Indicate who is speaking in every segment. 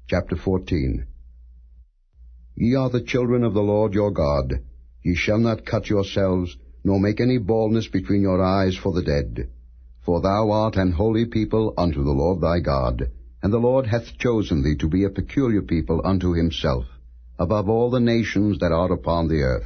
Speaker 1: Chapter 14. Ye are the children of the Lord your God. Ye shall not cut yourselves, nor make any baldness between your eyes for the dead. For thou art an holy people unto the Lord thy God, and the Lord hath chosen thee to be a peculiar people unto himself, above all the nations that are upon the earth.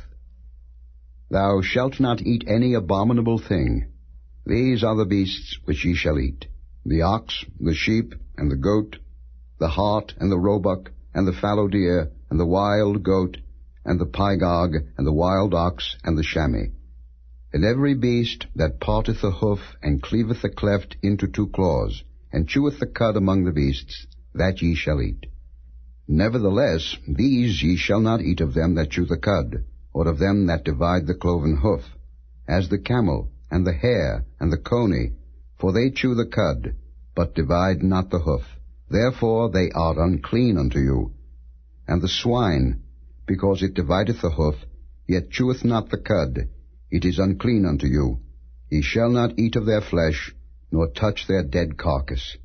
Speaker 1: Thou shalt not eat any abominable thing. These are the beasts which ye shall eat: the ox, the sheep, and the goat, the hart, and the roebuck, and the fallow deer, and the wild goat, and the pygarg, and the wild ox, and the chamois. And every beast that parteth the hoof, and cleaveth the cleft into two claws, and cheweth the cud among the beasts, that ye shall eat. Nevertheless, these ye shall not eat of them that chew the cud, or of them that divide the cloven hoof, as the camel, and the hare, and the coney, for they chew the cud, but divide not the hoof. Therefore they are unclean unto you. And the swine, because it divideth the hoof, yet cheweth not the cud, it is unclean unto you. Ye shall not eat of their flesh, nor touch their dead carcass.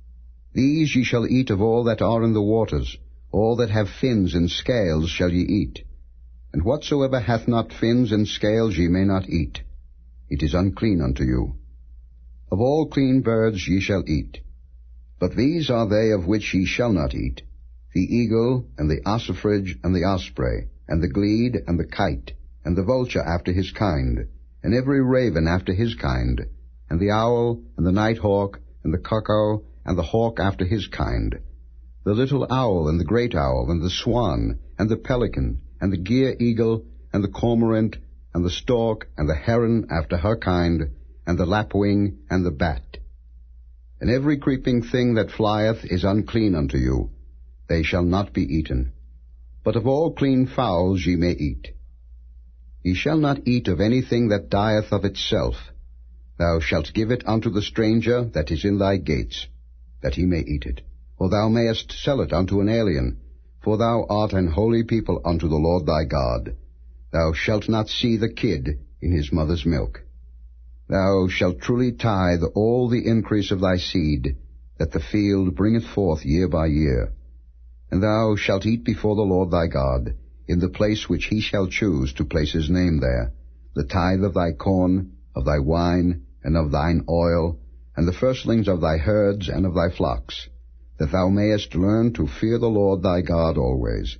Speaker 1: These ye shall eat of all that are in the waters, all that have fins and scales shall ye eat. And whatsoever hath not fins and scales ye may not eat. It is unclean unto you. Of all clean birds ye shall eat. But these are they of which ye shall not eat: the eagle, and the ossifrage, and the osprey, and the glede, and the kite, and the vulture after his kind, and every raven after his kind, and the owl, and the nighthawk, and the cuckoo, and the hawk after his kind, the little owl, and the great owl, and the swan, and the pelican, and the gier eagle, and the cormorant, and the stork, and the heron after her kind, and the lapwing, and the bat. And every creeping thing that flieth is unclean unto you. They shall not be eaten. But of all clean fowls ye may eat. Ye shall not eat of anything that dieth of itself. Thou shalt give it unto the stranger that is in thy gates, that he may eat it. Or thou mayest sell it unto an alien, for thou art an holy people unto the Lord thy God. Thou shalt not see the kid in his mother's milk. Thou shalt truly tithe all the increase of thy seed, that the field bringeth forth year by year. And thou shalt eat before the Lord thy God, in the place which he shall choose to place his name there, the tithe of thy corn, of thy wine, and of thine oil, and the firstlings of thy herds and of thy flocks, that thou mayest learn to fear the Lord thy God always.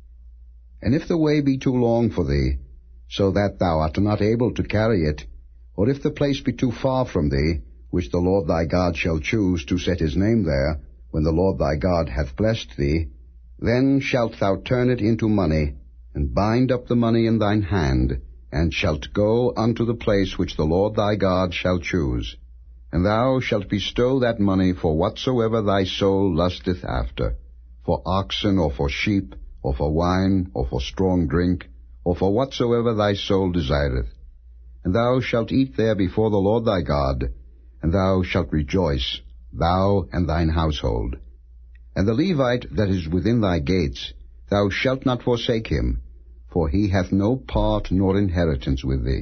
Speaker 1: And if the way be too long for thee, so that thou art not able to carry it, or if the place be too far from thee, which the Lord thy God shall choose to set his name there, when the Lord thy God hath blessed thee, then shalt thou turn it into money, and bind up the money in thine hand, and shalt go unto the place which the Lord thy God shall choose. And thou shalt bestow that money for whatsoever thy soul lusteth after, for oxen, or for sheep, or for wine, or for strong drink, or for whatsoever thy soul desireth. And thou shalt eat there before the Lord thy God, and thou shalt rejoice, thou and thine household. And the Levite that is within thy gates, thou shalt not forsake him, for he hath no part nor inheritance with thee.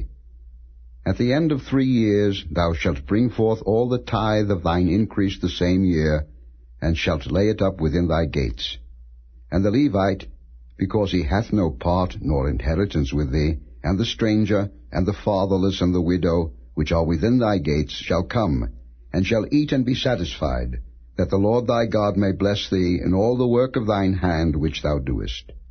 Speaker 1: At the end of 3 years thou shalt bring forth all the tithe of thine increase the same year, and shalt lay it up within thy gates. And the Levite, because he hath no part nor inheritance with thee, and the stranger, and the fatherless, and the widow, which are within thy gates, shall come, and shall eat and be satisfied, that the Lord thy God may bless thee in all the work of thine hand which thou doest.